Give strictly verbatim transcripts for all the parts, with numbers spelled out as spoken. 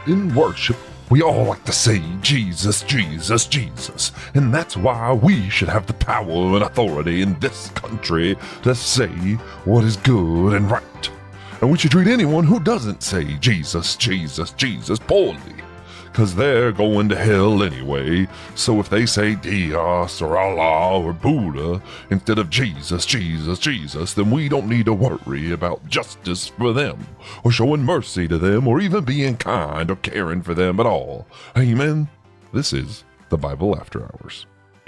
In worship, we all like to say Jesus, Jesus, Jesus. And that's why we should have the power and authority in this country to say what is good and right. And we should treat anyone who doesn't say Jesus, Jesus, Jesus poorly, because they're going to hell anyway. So if they say Dios or Allah or Buddha instead of Jesus, Jesus, Jesus, then we don't need to worry about justice for them, or showing mercy to them, or even being kind or caring for them at all. Amen. This is the Bible After Hours.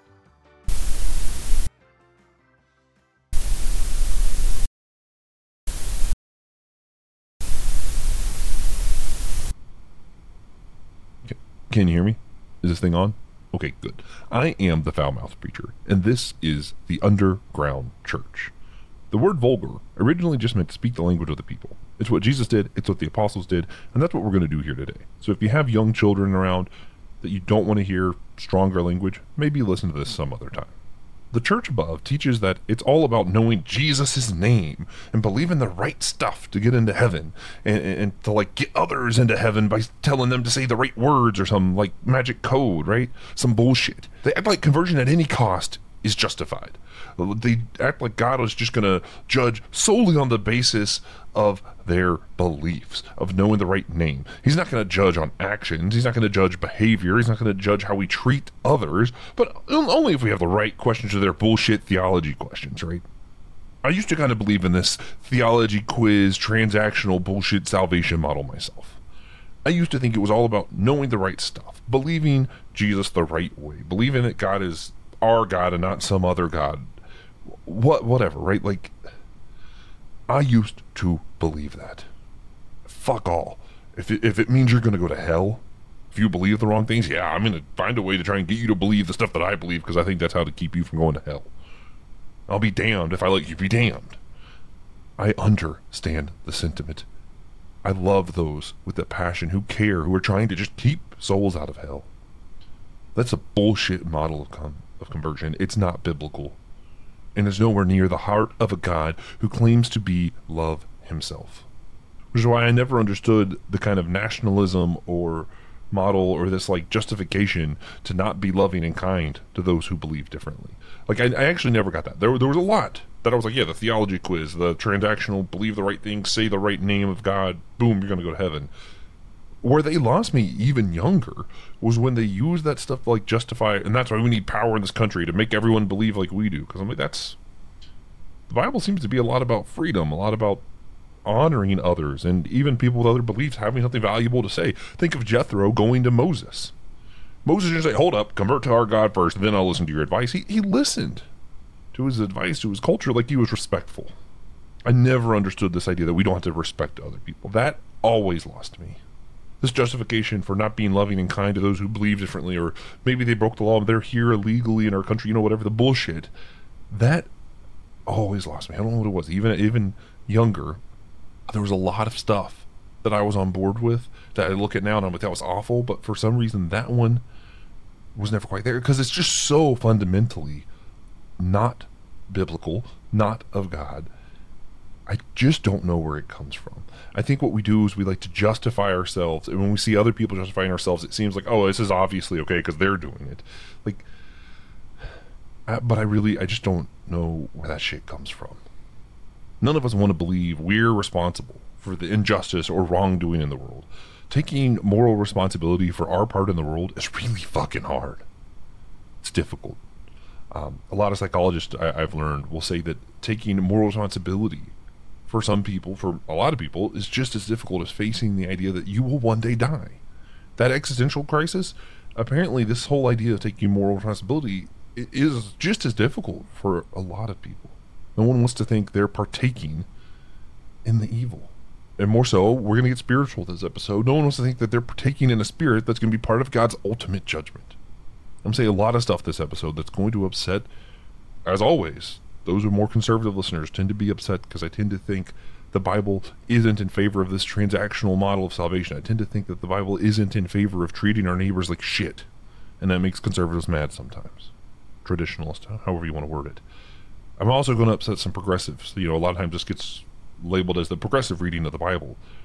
Can you hear me? Is this thing on? Okay, good. I am the foul-mouthed preacher, and this is the Underground Church. The word vulgar originally just meant to speak the language of the people. It's what Jesus did, it's what the apostles did, and that's what we're going to do here today. So if you have young children around that you don't want to hear stronger language, maybe listen to this some other time. The church above teaches that it's all about knowing Jesus' name and believing the right stuff to get into heaven, and, and, and to like get others into heaven by telling them to say the right words or some like magic code, right? Some bullshit. They act like conversion at any cost is justified. They act like God is just going to judge solely on the basis of their beliefs, of knowing the right name. He's not going to judge on actions. He's not going to judge behavior. He's not going to judge how we treat others, but only if we have the right questions to their bullshit theology questions, right? I used to kind of believe in this theology quiz, transactional bullshit salvation model myself. I used to think it was all about knowing the right stuff, believing Jesus the right way, believing that God is our God and not some other God. What, whatever, right? Like, I used to believe that. Fuck all. If it, if it means you're going to go to hell, if you believe the wrong things, yeah, I'm going to find a way to try and get you to believe the stuff that I believe, because I think that's how to keep you from going to hell. I'll be damned if I let you be damned. I understand the sentiment. I love those with the passion who care, who are trying to just keep souls out of hell. That's a bullshit model of, con- of conversion. It's not biblical. And is nowhere near the heart of a God who claims to be love himself. Which is why I never understood the kind of nationalism or model or this like justification to not be loving and kind to those who believe differently. Like I, I actually never got that. There, there was a lot that I was like, yeah, the theology quiz, the transactional, believe the right thing, say the right name of God, boom, you're going to go to heaven. Where they lost me even younger was when they used that stuff to like justify, and that's why we need power in this country to make everyone believe like we do. Because I'm like, that's, the Bible seems to be a lot about freedom, a lot about honoring others, and even people with other beliefs having something valuable to say. Think of Jethro going to Moses. Moses just say, hold up, convert to our God first, and then I'll listen to your advice. He, he listened to his advice, to his culture, like he was respectful. I never understood this idea that we don't have to respect other people. That always lost me. This justification for not being loving and kind to those who believe differently, or maybe they broke the law, but they're here illegally in our country, you know, whatever, the bullshit, that always lost me. I don't know what it was. Even even younger, there was a lot of stuff that I was on board with that I look at now and I'm like, that was awful, but for some reason that one was never quite there, because it's just so fundamentally not biblical, not of God. I just don't know where it comes from. I think what we do is we like to justify ourselves, and when we see other people justifying ourselves, it seems like, oh, this is obviously okay because they're doing it. Like, I, but I really, I just don't know where that shit comes from. None of us want to believe we're responsible for the injustice or wrongdoing in the world. Taking moral responsibility for our part in the world is really fucking hard. It's difficult. Um, a lot of psychologists I, I've learned will say that taking moral responsibility for some people, for a lot of people, is just as difficult as facing the idea that you will one day die. That existential crisis, apparently this whole idea of taking moral responsibility is just as difficult for a lot of people. No one wants to think they're partaking in the evil. And more so, we're going to get spiritual this episode. No one wants to think that they're partaking in a spirit that's going to be part of God's ultimate judgment. I'm saying a lot of stuff this episode that's going to upset, as always, those who are more conservative listeners tend to be upset because I tend to think the Bible isn't in favor of this transactional model of salvation. I tend to think that the Bible isn't in favor of treating our neighbors like shit. And that makes conservatives mad sometimes. Traditionalists, however you want to word it. I'm also going to upset some progressives. You know, a lot of times this gets labeled as the progressive reading of the Bible.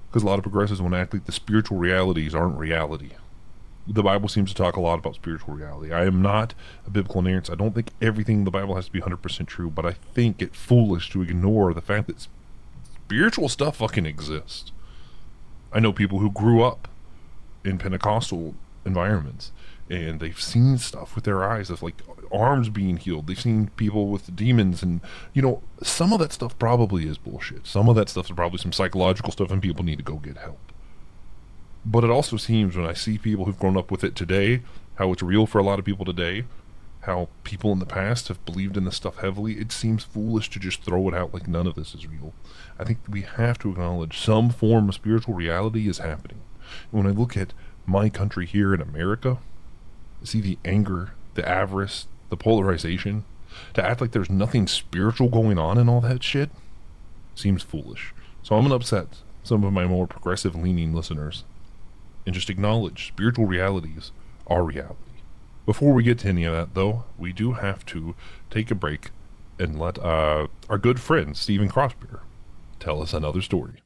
because a lot of progressives want to act like the spiritual realities aren't reality. The Bible seems to talk a lot about spiritual reality. I am not a biblical inerrant. I don't think everything in the Bible has to be one hundred percent true, but I think it's foolish to ignore the fact that spiritual stuff fucking exists. I know people who grew up in Pentecostal environments, and they've seen stuff with their eyes of like arms being healed. They've seen people with demons, and you know, some of that stuff probably is bullshit. Some of that stuff is probably some psychological stuff, and people need to go get help. But it also seems, when I see people who've grown up with it today, how it's real for a lot of people today, how people in the past have believed in this stuff heavily, it seems foolish to just throw it out like none of this is real. I think we have to acknowledge some form of spiritual reality is happening. And when I look at my country here in America, I see the anger, the avarice, the polarization. To act like there's nothing spiritual going on in all that shit seems foolish. So I'm going to upset some of my more progressive leaning listeners and just acknowledge spiritual realities are reality. Before we get to any of that, though, we do have to take a break and let uh, our good friend Stephen Crossbeer tell us another story.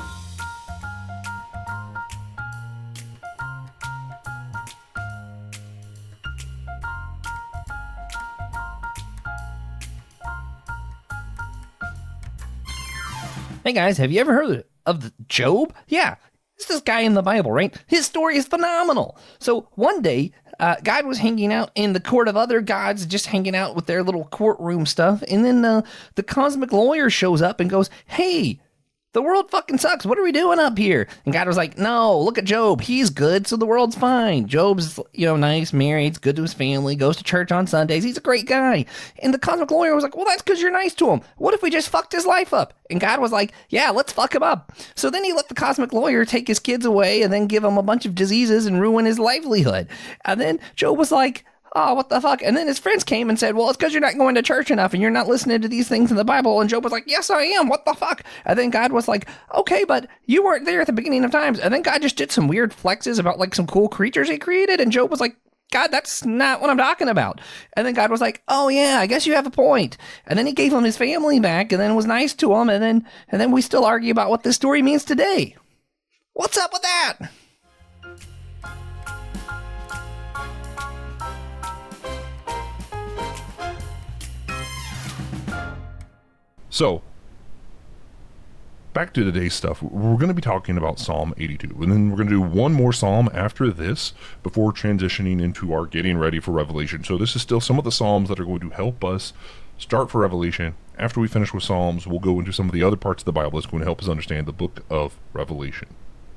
Hey guys, have you ever heard of the Job? Yeah, it's this guy in the Bible, right? His story is phenomenal. So one day, uh, God was hanging out in the court of other gods, just hanging out with their little courtroom stuff. And then uh, the cosmic lawyer shows up and goes, hey, the world fucking sucks. What are we doing up here? And God was like, no, look at Job. He's good, so the world's fine. Job's, you know, nice, married, good to his family, goes to church on Sundays. He's a great guy. And the cosmic lawyer was like, well, that's because you're nice to him. What if we just fucked his life up? And God was like, yeah, let's fuck him up. So then he let the cosmic lawyer take his kids away and then give him a bunch of diseases and ruin his livelihood. And then Job was like, oh, what the fuck? And then his friends came and said, well, it's because you're not going to church enough and you're not listening to these things in the Bible. And Job was like, yes, I am. What the fuck? And then God was like, okay, but you weren't there at the beginning of times. And then God just did some weird flexes about like some cool creatures he created. And Job was like, God, that's not what I'm talking about. And then God was like, oh yeah, I guess you have a point. And then he gave him his family back and then was nice to him. And then, and then we still argue about what this story means today. What's up with that? So, back to today's stuff. We're going to be talking about Psalm eighty-two, and then we're going to do one more psalm after this before transitioning into our getting ready for Revelation. So this is still some of the psalms that are going to help us start for Revelation. After we finish with Psalms, we'll go into some of the other parts of the Bible that's going to help us understand the book of Revelation.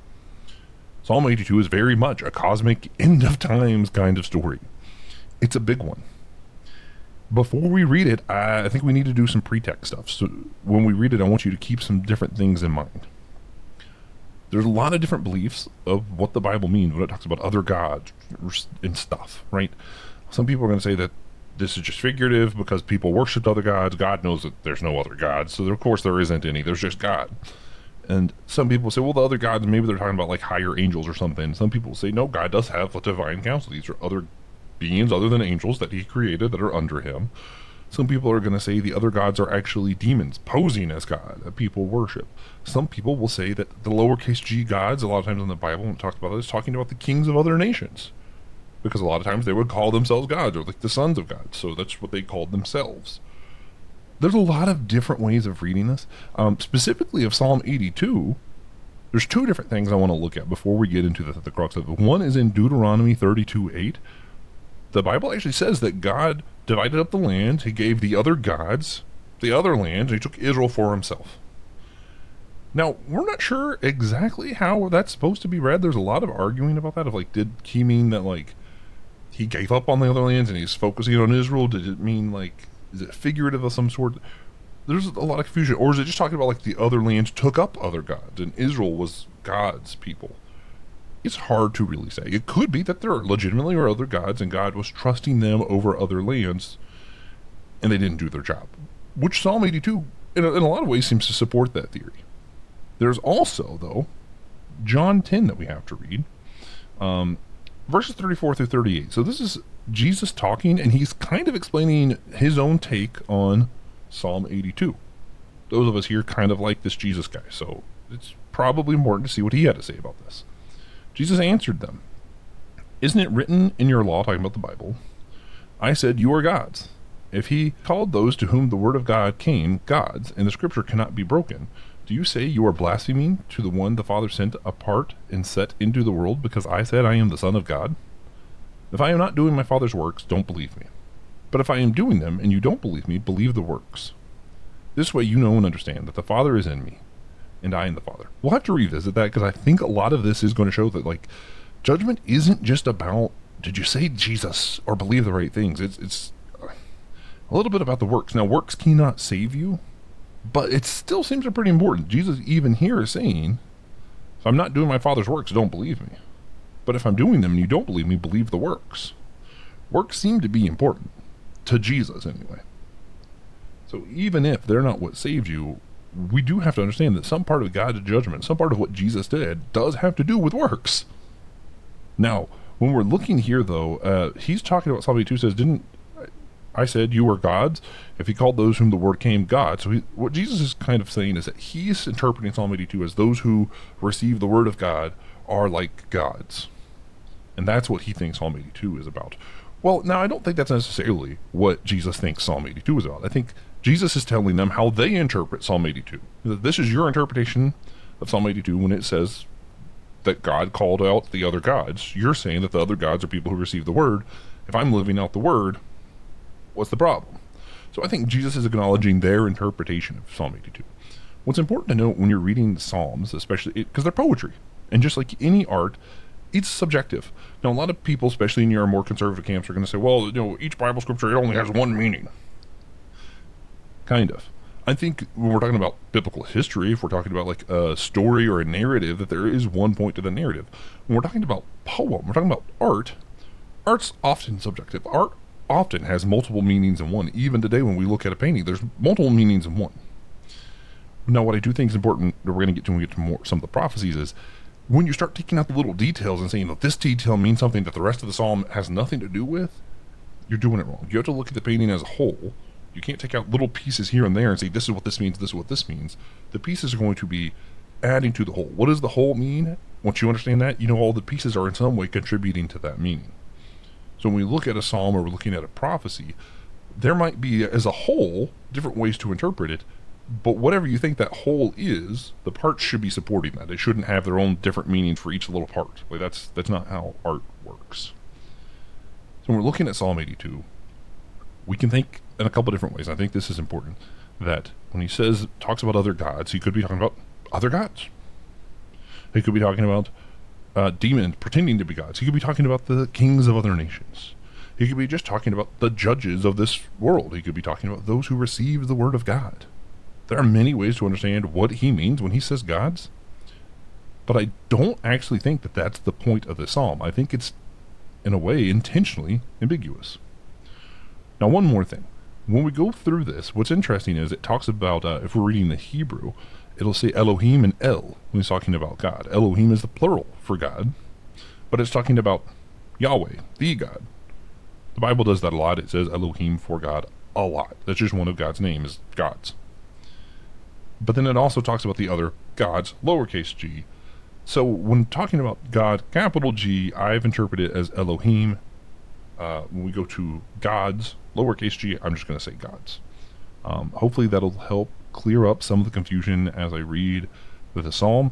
Psalm eighty-two is very much a cosmic end of times kind of story. It's a big one. Before we read it, I think we need to do some pretext stuff. So when we read it, I want you to keep some different things in mind. There's a lot of different beliefs of what the Bible means when it talks about other gods and stuff, right? Some people are going to say that this is just figurative because people worship other gods. God knows that there's no other gods, so of course there isn't any. There's just God. And some people say, well, the other gods, maybe they're talking about like higher angels or something. Some people say, no, God does have a divine council. These are other beings other than angels that he created that are under him. Some people are going to say the other gods are actually demons posing as God that people worship. Some people will say that the lowercase g gods, a lot of times in the Bible when it talks about it, is talking about the kings of other nations, because a lot of times they would call themselves gods or like the sons of God, so that's what they called themselves. There's a lot of different ways of reading this. Um, specifically of Psalm eighty-two, there's two different things I want to look at before we get into the, the crux of it. One is in Deuteronomy thirty-two eight. The Bible actually says that God divided up the land. He gave the other gods the other land, and he took Israel for himself. Now, we're not sure exactly how that's supposed to be read. There's a lot of arguing about that. Of like, did he mean that like he gave up on the other lands and he's focusing on Israel? Did it mean like, is it figurative of some sort? There's a lot of confusion. Or is it just talking about like the other lands took up other gods and Israel was God's people? It's hard to really say. It could be that there legitimately are other gods and God was trusting them over other lands and they didn't do their job. Which Psalm eighty-two, in a, in a lot of ways, seems to support that theory. There's also, though, John ten that we have to read. Um, verses thirty-four through thirty-eight. So this is Jesus talking, and he's kind of explaining his own take on Psalm eighty-two. Those of us here kind of like this Jesus guy, so it's probably important to see what he had to say about this. Jesus answered them, "Isn't it written in your law," talking about the Bible, "I said you are gods"? If he called those to whom the word of God came gods, and the scripture cannot be broken, do you say you are blaspheming to the one the Father sent apart and set into the world because I said I am the Son of God? If I am not doing my Father's works, don't believe me. But if I am doing them and you don't believe me, believe the works. This way you know and understand that the Father is in me, and I in the Father. We'll have to revisit that because I think a lot of this is going to show that, like, judgment isn't just about, did you say Jesus or believe the right things? It's, it's a little bit about the works. Now, works cannot save you, but it still seems pretty important. Jesus even here is saying, if I'm not doing my Father's works, don't believe me. But if I'm doing them and you don't believe me, believe the works. Works seem to be important, to Jesus anyway. So even if they're not what saved you, we do have to understand that some part of God's judgment, some part of what Jesus did, does have to do with works. Now, when we're looking here, though, uh, he's talking about Psalm eighty-two says, didn't I said you are gods? If he called those whom the word came gods. So he, what Jesus is kind of saying is that he's interpreting Psalm eighty-two as those who receive the word of God are like gods. And that's what he thinks Psalm eighty-two is about. Well, now, I don't think that's necessarily what Jesus thinks Psalm eighty-two is about. I think Jesus is telling them how they interpret Psalm eighty-two. This is your interpretation of Psalm eighty-two when it says that God called out the other gods. You're saying that the other gods are people who receive the word. If I'm living out the word, what's the problem? So I think Jesus is acknowledging their interpretation of Psalm eighty-two. What's important to note when you're reading the Psalms, especially because they're poetry, and just like any art, it's subjective. Now, a lot of people, especially in your more conservative camps, are going to say, well, you know, each Bible scripture, it only has one meaning. Kind of. I think when we're talking about biblical history, if we're talking about like a story or a narrative, that there is one point to the narrative. When we're talking about poem, we're talking about art, art's often subjective. Art often has multiple meanings in one. Even today when we look at a painting, there's multiple meanings in one. Now, what I do think is important that we're going to get to when we get to more some of the prophecies is when you start taking out the little details and saying that this detail means something that the rest of the psalm has nothing to do with, you're doing it wrong. You have to look at the painting as a whole. You can't take out little pieces here and there and say this is what this means, this is what this means. The pieces are going to be adding to the whole. What does the whole mean? Once you understand that, you know all the pieces are in some way contributing to that meaning. So when we look at a psalm or we're looking at a prophecy, there might be, as a whole, different ways to interpret it, but whatever you think that whole is, the parts should be supporting that. They shouldn't have their own different meanings for each little part. Like that's that's not how art works. So when we're looking at Psalm eighty-two, we can think in a couple different ways. I think this is important, that when he says, talks about other gods, he could be talking about other gods. He could be talking about uh, demons pretending to be gods. He could be talking about the kings of other nations. He could be just talking about the judges of this world. He could be talking about those who receive the word of God. There are many ways to understand what he means when he says gods, but I don't actually think that that's the point of the psalm. I think it's, in a way, intentionally ambiguous. Now, one more thing. When we go through this, what's interesting is it talks about, uh, if we're reading the Hebrew, it'll say Elohim and El when he's talking about God. Elohim is the plural for God, but it's talking about Yahweh, the God. The Bible does that a lot. It says Elohim for God a lot. That's just one of God's names, is gods. But then it also talks about the other gods, lowercase g. So when talking about God, capital G, I've interpreted it as Elohim. Uh, when we go to gods, lowercase g, I'm just going to say gods. Um, hopefully that'll help clear up some of the confusion as I read the psalm.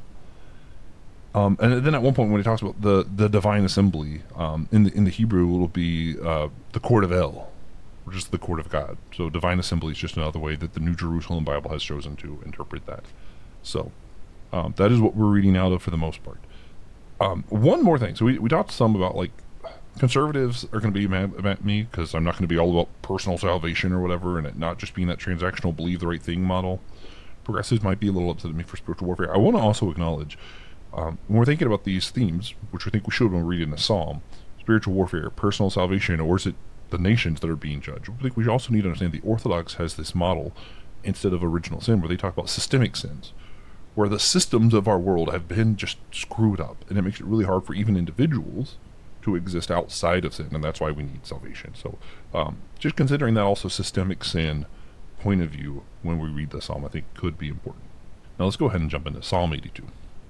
Um, and then at one point when he talks about the, the divine assembly, um, in the in the Hebrew it'll be uh, the court of El, or just the court of God. So divine assembly is just another way that the New Jerusalem Bible has chosen to interpret that. So um, that is what we're reading out of for the most part. Um, one more thing. So we, we talked some about, like, conservatives are going to be mad at me because I'm not going to be all about personal salvation or whatever, and it not just being that transactional believe the right thing model. Progressives might be a little upset at me for spiritual warfare. I want to also acknowledge, um, when we're thinking about these themes, which I think we should when we're reading the psalm, spiritual warfare, personal salvation, or is it the nations that are being judged? I think we also need to understand the Orthodox has this model instead of original sin where they talk about systemic sins, where the systems of our world have been just screwed up, and it makes it really hard for even individuals to exist outside of sin, and that's why we need salvation. So um, just considering that also systemic sin point of view when we read the psalm, I think could be important. Now let's go ahead and jump into Psalm eighty-two.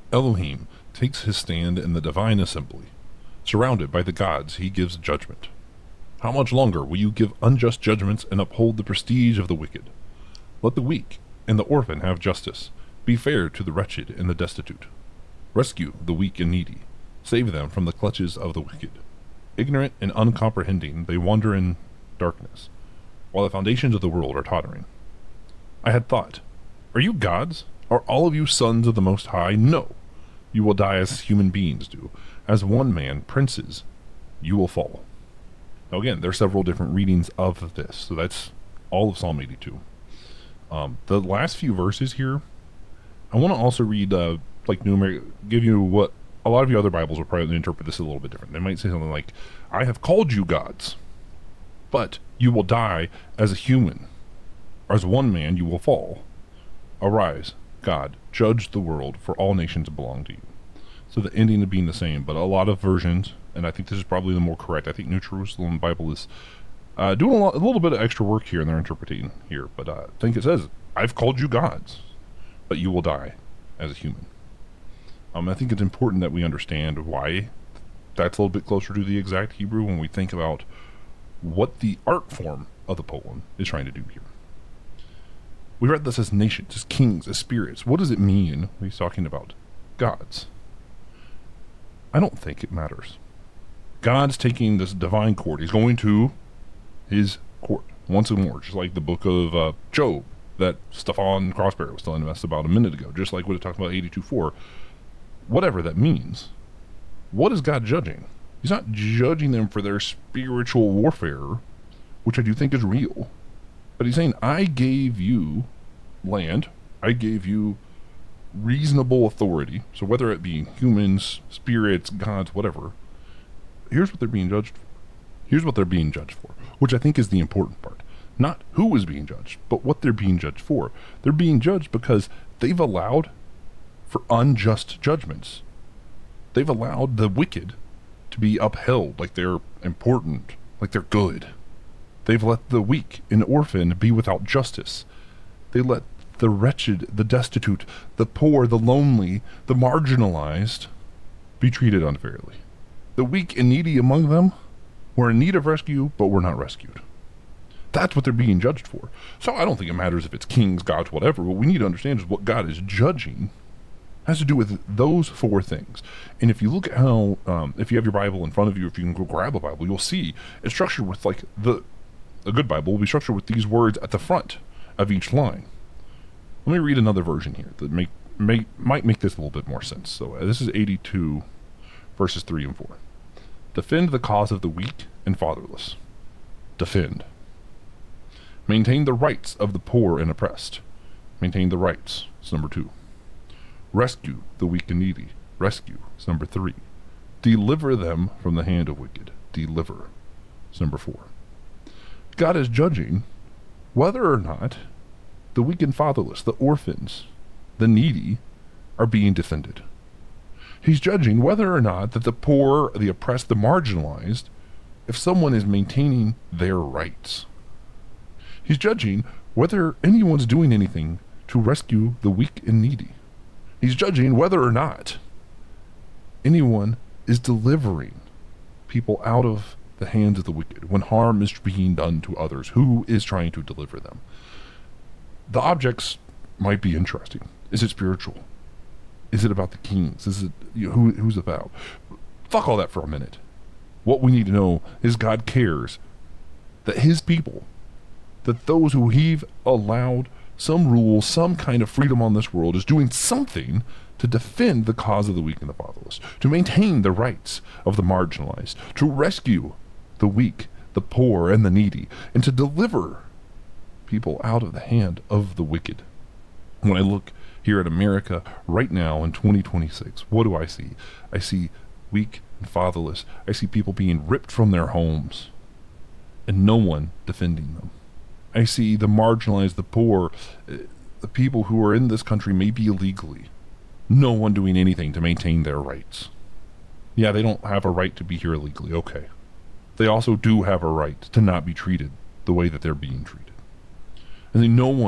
Elohim takes his stand in the divine assembly. Surrounded by the gods, he gives judgment. How much longer will you give unjust judgments and uphold the prestige of the wicked? Let the weak and the orphan have justice. Be fair to the wretched and the destitute. Rescue the weak and needy. Save them from the clutches of the wicked. Ignorant and uncomprehending, they wander in darkness, while the foundations of the world are tottering. I had thought, are you gods? Are all of you sons of the Most High? No. You will die as human beings do. As one man, princes, you will fall. Now again, there are several different readings of this, so that's all of Psalm eighty-two. Um, the last few verses here, I want to also read, uh, like, numer- give you what a lot of your other Bibles will probably interpret this a little bit different. They might say something like, I have called you gods, but you will die as a human. As one man, you will fall. Arise, God, judge the world, for all nations belong to you. So the ending of being the same, but a lot of versions, and I think this is probably the more correct. I think New Jerusalem Bible is uh, doing a, lot, a little bit of extra work here in their interpreting here, but uh, I think it says, I've called you gods, but you will die as a human. Um, I think it's important that we understand why that's a little bit closer to the exact Hebrew when we think about what the art form of the poem is trying to do here. We read this as nations, as kings, as spirits. What does it mean when he's talking about gods? I don't think it matters. God's taking this divine court. He's going to his court once more, just like the book of uh, Job that Stefan Crossberry was telling us about a minute ago, just like what it talked about eighty-two four. Whatever that means, what is God judging? He's not judging them for their spiritual warfare, which I do think is real. But he's saying, I gave you land, I gave you reasonable authority, so whether it be humans, spirits, gods, whatever, here's what they're being judged for. Here's what they're being judged for, which I think is the important part. Not who is being judged, but what they're being judged for. They're being judged because they've allowed for unjust judgments. They've allowed the wicked to be upheld like they're important, like they're good. They've let the weak and orphan be without justice. They let the wretched, the destitute, the poor, the lonely, the marginalized be treated unfairly. The weak and needy among them were in need of rescue, but were not rescued. That's what they're being judged for. So I don't think it matters if it's kings, gods, whatever. What we need to understand is what God is judging has to do with those four things. And if you look at how, um, if you have your Bible in front of you, if you can go grab a Bible, you'll see it's structured with like the, a good Bible will be structured with these words at the front of each line. Let me read another version here that make, may, might make this a little bit more sense. So uh, this is eighty-two verses three and four. Defend the cause of the weak and fatherless. Defend. Maintain the rights of the poor and oppressed. Maintain the rights. It's number two. Rescue the weak and needy. Rescue. It's number three. Deliver them from the hand of wicked. Deliver. It's number four. God is judging whether or not the weak and fatherless, the orphans, the needy, are being defended. He's judging whether or not that the poor, the oppressed, the marginalized, if someone is maintaining their rights. He's judging whether anyone's doing anything to rescue the weak and needy. He's judging whether or not anyone is delivering people out of the hands of the wicked when harm is being done to others. Who is trying to deliver them? The objects might be interesting. Is it spiritual? Is it about the kings? Is it, you know, who, who's about? Fuck all that for a minute. What we need to know is God cares that his people, that those who he've allowed some rules, some kind of freedom on this world, is doing something to defend the cause of the weak and the fatherless, to maintain the rights of the marginalized, to rescue the weak, the poor, and the needy, and to deliver people out of the hand of the wicked. When I look here at America right now in twenty twenty-six, what do I see? I see weak and fatherless. I see people being ripped from their homes and no one defending them. I see the marginalized, the poor, the people who are in this country maybe illegally. No one doing anything to maintain their rights. Yeah, they don't have a right to be here illegally, okay. They also do have a right to not be treated the way that they're being treated. And then no one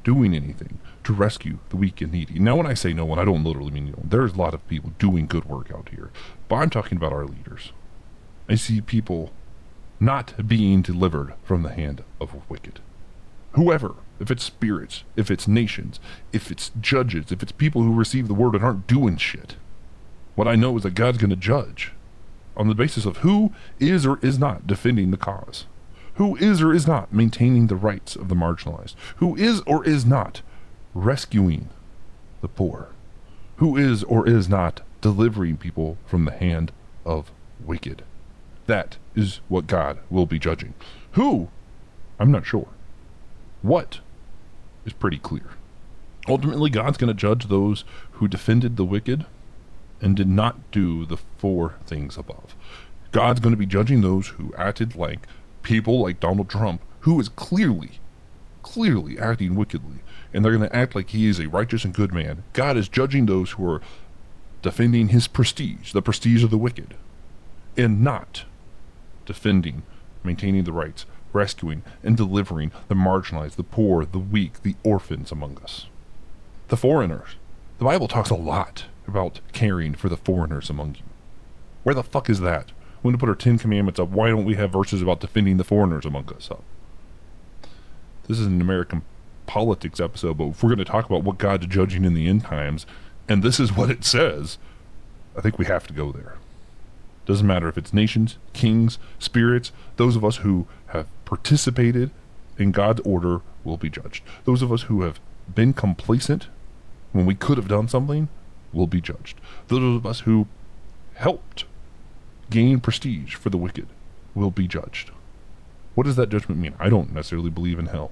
doing anything to rescue the weak and needy. Now, when I say no one, I don't literally mean no one. There's a lot of people doing good work out here, but I'm talking about our leaders. I see people not being delivered from the hand of wicked. Whoever, if it's spirits, if it's nations, if it's judges, if it's people who receive the word and aren't doing shit. What I know is that God's going to judge on the basis of who is or is not defending the cause, who is or is not maintaining the rights of the marginalized, who is or is not rescuing the poor, who is or is not delivering people from the hand of wicked. That is what God will be judging. Who? I'm not sure. What is pretty clear. Ultimately, God's going to judge those who defended the wicked and did not do the four things above. God's going to be judging those who acted like people like Donald Trump, who is clearly, clearly acting wickedly, and they're going to act like he is a righteous and good man. God is judging those who are defending his prestige, the prestige of the wicked, and not defending, maintaining the rights, rescuing, and delivering the marginalized, the poor, the weak, the orphans among us. The foreigners. The Bible talks a lot about caring for the foreigners among you. Where the fuck is that? When to put our Ten Commandments up, why don't we have verses about defending the foreigners among us up? This is an American politics episode, but if we're going to talk about what God's judging in the end times, and this is what it says, I think we have to go there. Doesn't matter if it's nations, kings, spirits, those of us who have participated in God's order will be judged. Those of us who have been complacent when we could have done something will be judged. Those of us who helped gain prestige for the wicked will be judged. What does that judgment mean? I don't necessarily believe in hell.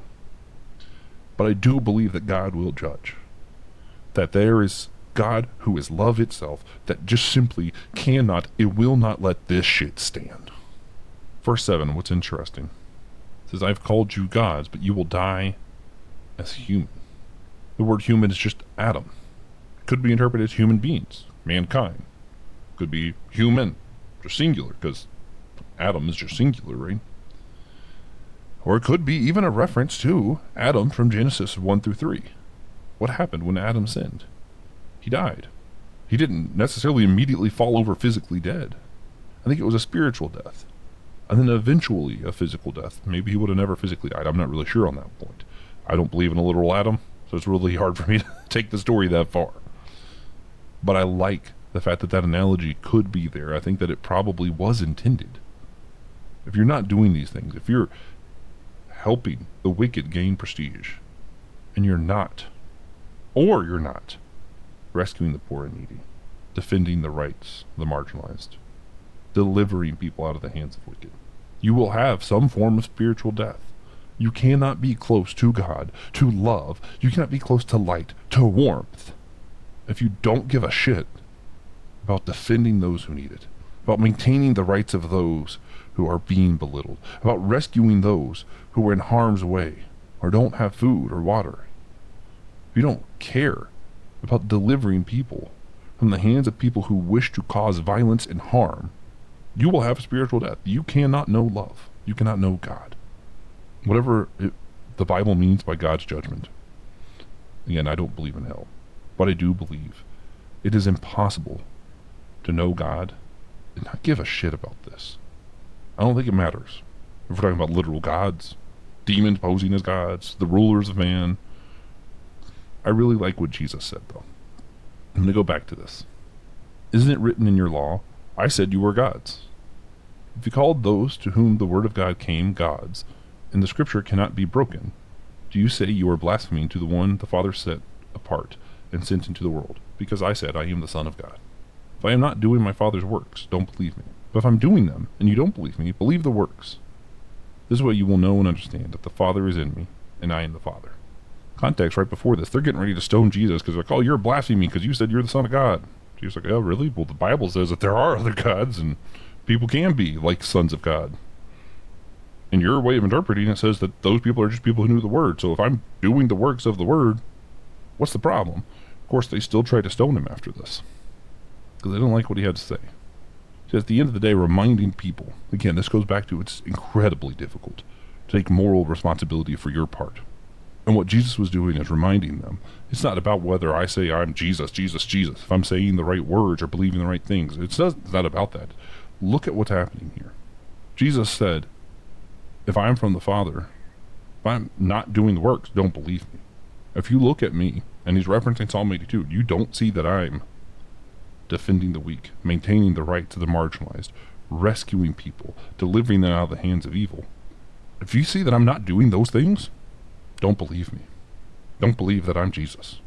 But I do believe that God will judge. That there is God who is love itself, that just simply cannot, it will not let this shit stand. Verse seven, what's interesting, it says, I've called you gods, but you will die as human. The word human is just Adam. It could be interpreted as human beings, mankind. Could be human, just singular, because Adam is just singular, right? Or it could be even a reference to Adam from Genesis one through three. What happened when Adam sinned? He died. He didn't necessarily immediately fall over physically dead. I think it was a spiritual death. And then eventually a physical death. Maybe he would have never physically died. I'm not really sure on that point. I don't believe in a literal Adam, so it's really hard for me to take the story that far. But I like the fact that that analogy could be there. I think that it probably was intended. If you're not doing these things, if you're helping the wicked gain prestige, and you're not, or you're not, rescuing the poor and needy, defending the rights of the marginalized, delivering people out of the hands of wicked, you will have some form of spiritual death. You cannot be close to God, to love. You cannot be close to light, to warmth, if you don't give a shit about defending those who need it, about maintaining the rights of those who are being belittled, about rescuing those who are in harm's way or don't have food or water. If you don't care about delivering people from the hands of people who wish to cause violence and harm, you will have a spiritual death. You cannot know love. You cannot know God. Whatever it, the Bible means by God's judgment. Again, I don't believe in hell, but I do believe it is impossible to know God and not give a shit about this. I don't think it matters. If we're talking about literal gods, demons posing as gods, the rulers of man. I really like what Jesus said, though. I'm going to go back to this. Isn't it written in your law, I said you were gods? If you called those to whom the word of God came gods, and the scripture cannot be broken, do you say you are blaspheming to the one the Father set apart and sent into the world? Because I said I am the Son of God. If I am not doing my Father's works, don't believe me. But if I'm doing them, and you don't believe me, believe the works. This is what you will know and understand, that the Father is in me, and I in the Father. Context right before this, they're getting ready to stone Jesus, because they're like, oh, you're blaspheming because you said you're the Son of God. Jesus is like, oh, really? Well, the Bible says that there are other gods, and people can be like sons of God. In your way of interpreting it says that those people are just people who knew the Word. So if I'm doing the works of the Word, what's the problem? Of course, they still try to stone him after this, because they don't like what he had to say. So at the end of the day, reminding people, again, this goes back to it's incredibly difficult to take moral responsibility for your part. And what Jesus was doing is reminding them, it's not about whether I say I'm Jesus, Jesus, Jesus, if I'm saying the right words or believing the right things. It's not, it's not about that. Look at what's happening here. Jesus said, if I'm from the Father, if I'm not doing the works, don't believe me. If you look at me, and he's referencing Psalm eighty-two, you don't see that I'm defending the weak, maintaining the rights of the marginalized, rescuing people, delivering them out of the hands of evil. If you see that I'm not doing those things, don't believe me. Don't believe that I'm Jesus.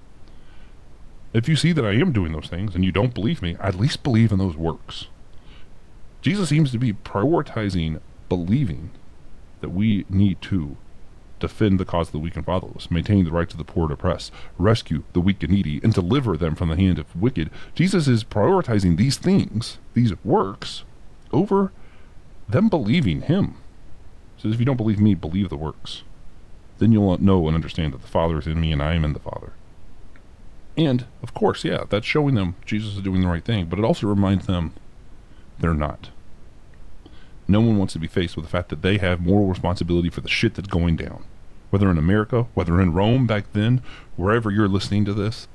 If you see that I am doing those things and you don't believe me, at least believe in those works. Jesus seems to be prioritizing believing that we need to defend the cause of the weak and fatherless, maintain the rights of the poor and oppressed, rescue the weak and needy, and deliver them from the hand of wicked. Jesus is prioritizing these things, these works, over them believing him. He says, if you don't believe me, believe the works. Then you'll know and understand that the Father is in me and I am in the Father. And, of course, yeah, that's showing them Jesus is doing the right thing, but it also reminds them they're not. No one wants to be faced with the fact that they have moral responsibility for the shit that's going down. Whether in America, whether in Rome back then, wherever you're listening to this,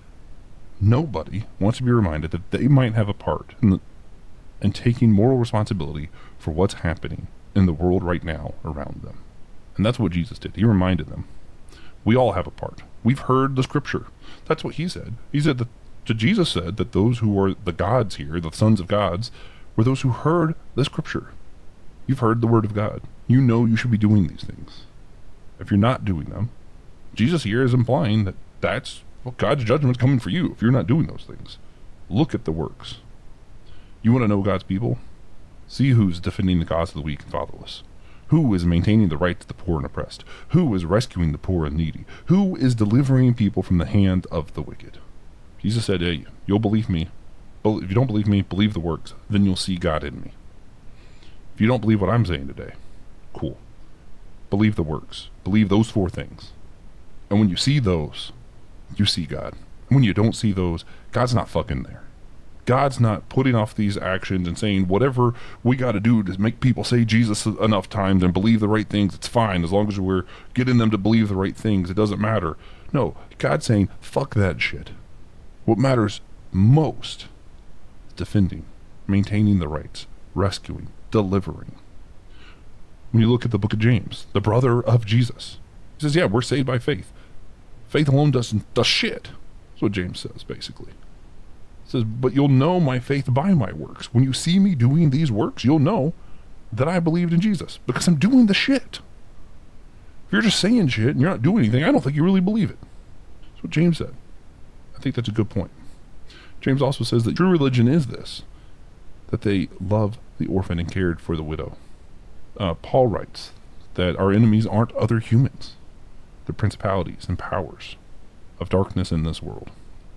nobody wants to be reminded that they might have a part in, the, in taking moral responsibility for what's happening in the world right now around them. And that's what Jesus did. He reminded them. We all have a part. We've heard the scripture. That's what he said. He said that, to Jesus said that those who are the gods here, the sons of gods, were those who heard the scripture. You've heard the word of God. You know you should be doing these things. If you're not doing them, Jesus here is implying that that's, well, God's judgment's coming for you if you're not doing those things. Look at the works. You want to know God's people? See who's defending the cause of the weak and fatherless. Who is maintaining the rights of the poor and oppressed? Who is rescuing the poor and needy? Who is delivering people from the hand of the wicked? Jesus said, hey, you'll believe me. If you don't believe me, believe the works. Then you'll see God in me. If you don't believe what I'm saying today, cool. Believe the works. Believe those four things. And when you see those, you see God. And when you don't see those, God's not fucking there. God's not putting off these actions and saying whatever we got to do to make people say Jesus enough times and believe the right things, it's fine. As long as we're getting them to believe the right things, it doesn't matter. No, God's saying, fuck that shit. What matters most is defending, maintaining the rights, rescuing, delivering. When you look at the book of James, the brother of Jesus, he says, yeah, we're saved by faith. Faith alone doesn't does shit. That's what James says, basically. Says, but you'll know my faith by my works. When you see me doing these works, you'll know that I believed in Jesus because I'm doing the shit. If you're just saying shit and you're not doing anything, I don't think you really believe it. That's what James said. I think that's a good point. James also says that true religion is this, that they love the orphan and cared for the widow. Uh, Paul writes that our enemies aren't other humans. They're principalities and powers of darkness in this world.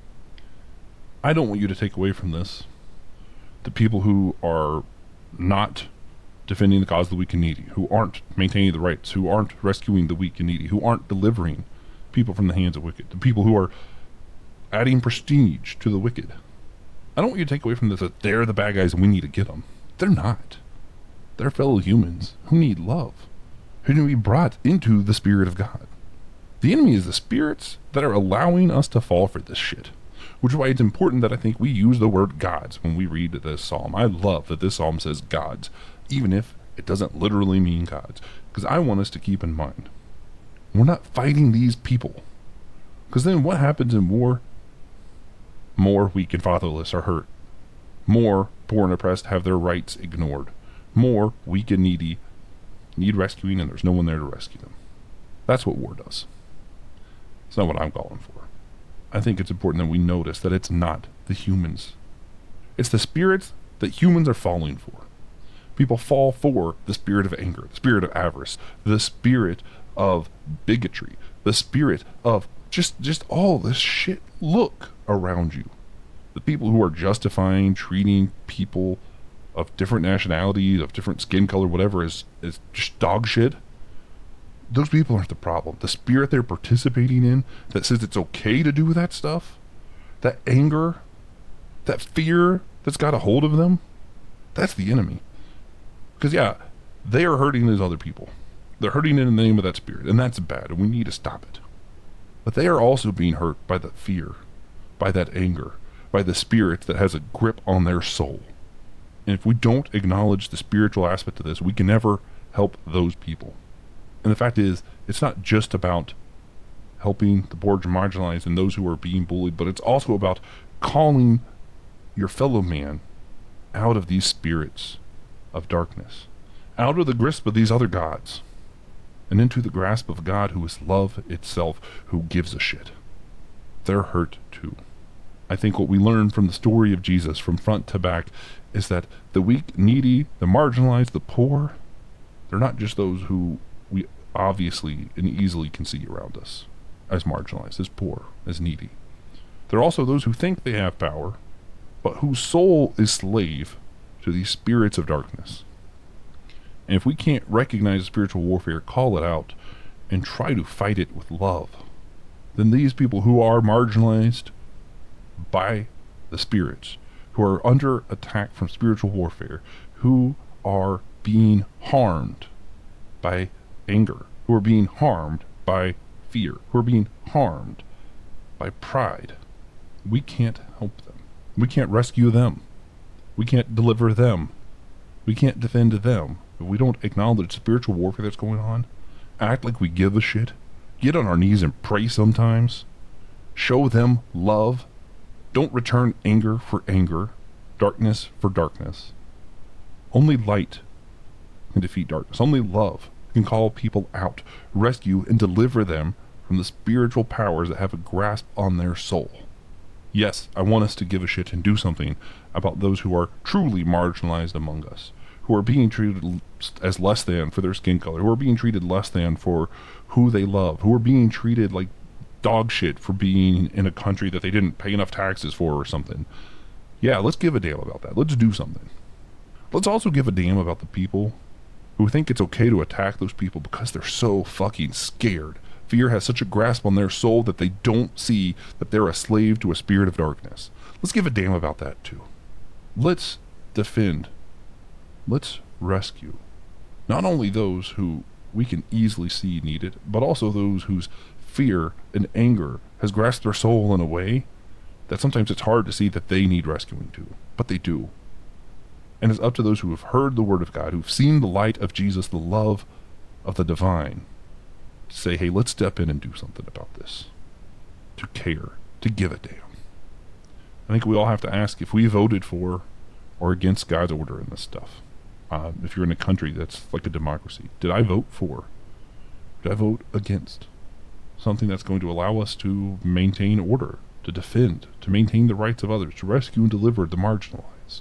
I don't want you to take away from this the people who are not defending the cause of the weak and needy, who aren't maintaining the rights, who aren't rescuing the weak and needy, who aren't delivering people from the hands of wicked, the people who are adding prestige to the wicked. I don't want you to take away from this that they're the bad guys and we need to get them. They're not. They're fellow humans who need love, who need to be brought into the Spirit of God. The enemy is the spirits that are allowing us to fall for this shit. Which is why it's important that I think we use the word gods when we read this psalm. I love that this psalm says gods, even if it doesn't literally mean gods. Because I want us to keep in mind, we're not fighting these people. Because then what happens in war? More weak and fatherless are hurt. More poor and oppressed have their rights ignored. More weak and needy need rescuing and there's no one there to rescue them. That's what war does. It's not what I'm calling for. I think it's important that we notice that it's not the humans. It's the spirits that humans are falling for. People fall for the spirit of anger, the spirit of avarice, the spirit of bigotry, the spirit of just, just all this shit. Look around you. The people who are justifying treating people of different nationalities, of different skin color, whatever, is, is just dog shit. Those people aren't the problem. The spirit they're participating in that says it's okay to do that stuff, that anger, that fear that's got a hold of them, that's the enemy. Because, yeah, they are hurting those other people. They're hurting in the name of that spirit, and that's bad, and we need to stop it. But they are also being hurt by that fear, by that anger, by the spirit that has a grip on their soul. And if we don't acknowledge the spiritual aspect of this, we can never help those people. And the fact is, it's not just about helping the poor and marginalized and those who are being bullied, but it's also about calling your fellow man out of these spirits of darkness, out of the grasp of these other gods, and into the grasp of God who is love itself, who gives a shit. They're hurt too. I think what we learn from the story of Jesus from front to back is that the weak, needy, the marginalized, the poor, they're not just those who we obviously and easily can see around us as marginalized, as poor, as needy. They're also those who think they have power, but whose soul is slave to these spirits of darkness. And if we can't recognize spiritual warfare, call it out, and try to fight it with love, then these people who are marginalized by the spirits, who are under attack from spiritual warfare, who are being harmed by anger, who are being harmed by fear, who are being harmed by pride, we can't help them. We can't rescue them. We can't deliver them. We can't defend them. If we don't acknowledge spiritual warfare that's going on, act like we give a shit, get on our knees and pray sometimes, show them love, don't return anger for anger, darkness for darkness. Only light can defeat darkness. Only love can call people out, rescue, and deliver them from the spiritual powers that have a grasp on their soul. Yes, I want us to give a shit and do something about those who are truly marginalized among us, who are being treated as less than for their skin color, who are being treated less than for who they love, who are being treated like dog shit for being in a country that they didn't pay enough taxes for or something. Yeah, let's give a damn about that. Let's do something. Let's also give a damn about the people who think it's okay to attack those people because they're so fucking scared. Fear has such a grasp on their soul that they don't see that they're a slave to a spirit of darkness. Let's give a damn about that too. Let's defend. Let's rescue. Not only those who we can easily see need it, but also those whose fear and anger has grasped their soul in a way that sometimes it's hard to see that they need rescuing too. But they do. And it's up to those who have heard the word of God, who've seen the light of Jesus, the love of the divine, to say, hey, let's step in and do something about this. To care. To give a damn. I think we all have to ask if we voted for or against God's order in this stuff. Uh, if you're in a country that's like a democracy, did I vote for? Did I vote against something that's going to allow us to maintain order, to defend, to maintain the rights of others, to rescue and deliver the marginalized?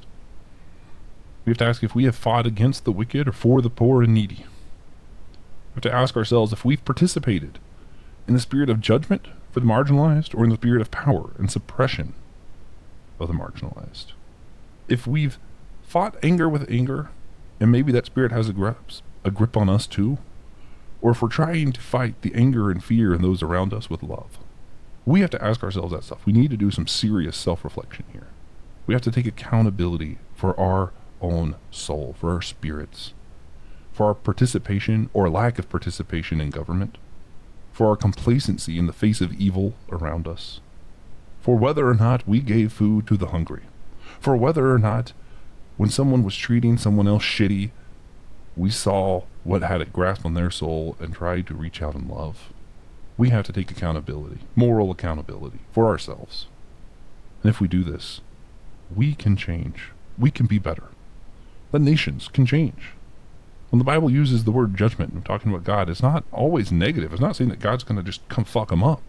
We have to ask if we have fought against the wicked or for the poor and needy. We have to ask ourselves if we've participated in the spirit of judgment for the marginalized or in the spirit of power and suppression of the marginalized. If we've fought anger with anger, and maybe that spirit has a grip, a grip on us too, or if we're trying to fight the anger and fear in those around us with love, we have to ask ourselves that stuff. We need to do some serious self-reflection here. We have to take accountability for our own soul, for our spirits, for our participation or lack of participation in government, for our complacency in the face of evil around us, for whether or not we gave food to the hungry, for whether or not when someone was treating someone else shitty, we saw what had a grasp on their soul and tried to reach out in love. We have to take accountability, moral accountability for ourselves. And if we do this, we can change. We can be better. The nations can change. When the Bible uses the word judgment and talking about God, it's not always negative. It's not saying that God's going to just come fuck them up.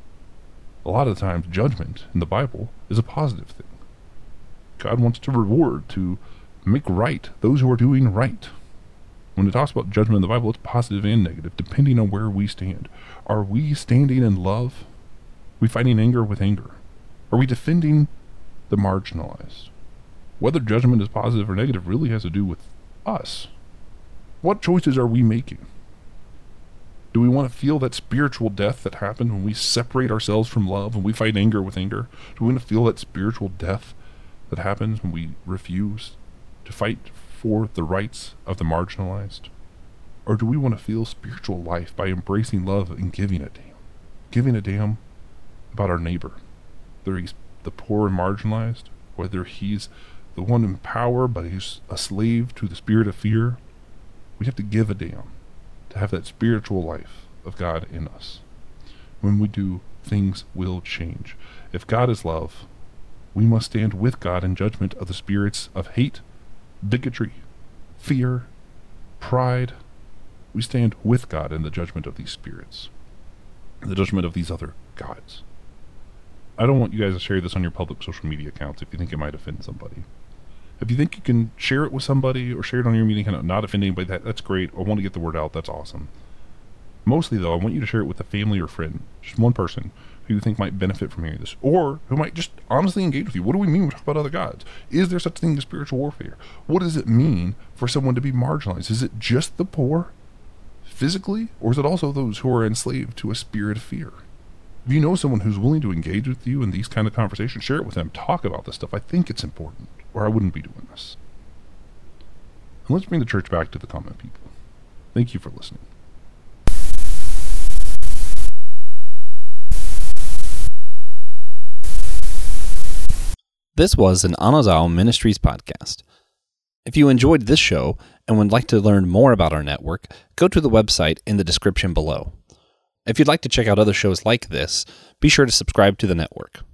A lot of the times, judgment in the Bible is a positive thing. God wants to reward, to make right those who are doing right. When it talks about judgment in the Bible, it's positive and negative, depending on where we stand. Are we standing in love? Are we fighting anger with anger? Are we defending the marginalized? Whether judgment is positive or negative really has to do with us. What choices are we making? Do we want to feel that spiritual death that happened when we separate ourselves from love, when we fight anger with anger? Do we want to feel that spiritual death that happens when we refuse to fight for the rights of the marginalized? Or do we want to feel spiritual life by embracing love and giving a damn? Giving a damn about our neighbor, whether he's the poor and marginalized, whether he's the one in power but he's a slave to the spirit of fear. We have to give a damn to have that spiritual life of God in us. When we do, things will change. If God is love, we must stand with God in judgment of the spirits of hate, bigotry, fear, pride. We stand with God in the judgment of these spirits, the judgment of these other gods. I don't want you guys to share this on your public social media accounts if you think it might offend somebody. If you think you can share it with somebody or share it on your meeting account, not offend anybody, that, that's great. I want to get the word out. That's awesome. Mostly, though, I want you to share it with a family or friend, just one person who you think might benefit from hearing this, or who might just honestly engage with you. What do we mean when we talk about other gods? Is there such a thing as spiritual warfare? What does it mean for someone to be marginalized? Is it just the poor, physically, or is it also those who are enslaved to a spirit of fear? If you know someone who's willing to engage with you in these kind of conversations, share it with them. Talk about this stuff. I think it's important, or I wouldn't be doing this. And let's bring the church back to the common people. Thank you for listening. This was an Anazao Ministries podcast. If you enjoyed this show and would like to learn more about our network, go to the website in the description below. If you'd like to check out other shows like this, be sure to subscribe to the network.